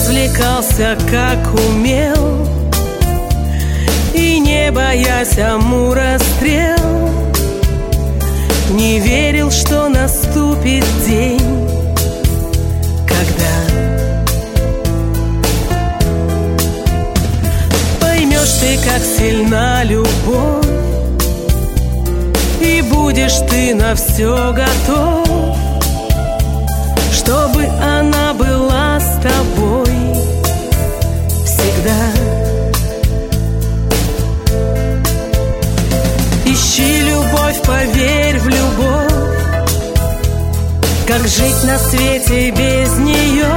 развлекался, как умел, и не боясь амура стрел, не верил, что наступит день, когда поймешь ты, как сильна любовь, и будешь ты на все готов, чтобы она была с тобой всегда. Ищи любовь, поверь в любовь, как жить на свете без нее.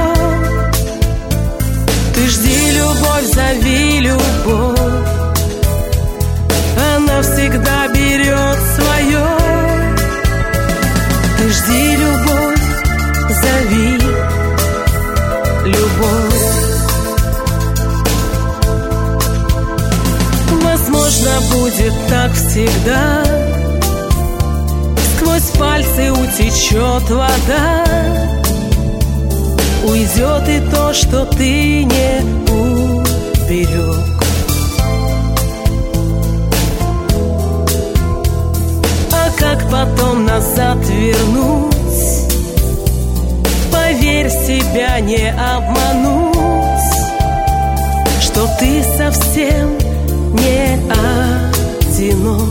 Ты жди любовь, зови любовь, она всегда берет свое. Ты жди любовь, зови любовь. Возможно, будет так всегда, сквозь пальцы утечет вода, уйдет и то, что ты не уберег. А как потом назад вернуть? Поверь, себя не обмануть, что ты совсем не одинок.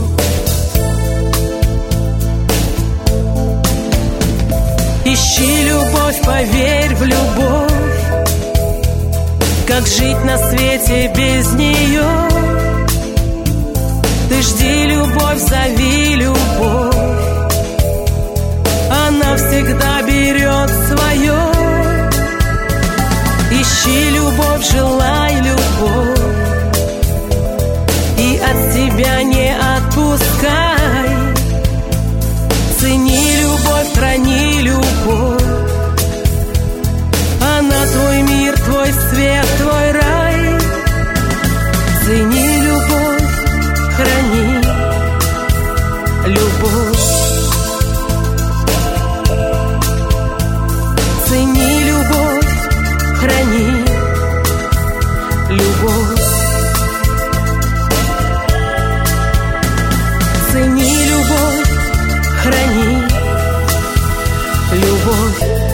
Ищи любовь, поверь в любовь, как жить на свете без нее. Ты жди любовь, зови любовь, она всегда берет свое. Ищи любовь, желай любовь, и от себя не отпускай. Цени любовь, храни любовь, она твой мир, твой свет, твой рай. Цени любовь, храни любовь. Цени любовь, храни любовь. Цени любовь, храни любовь.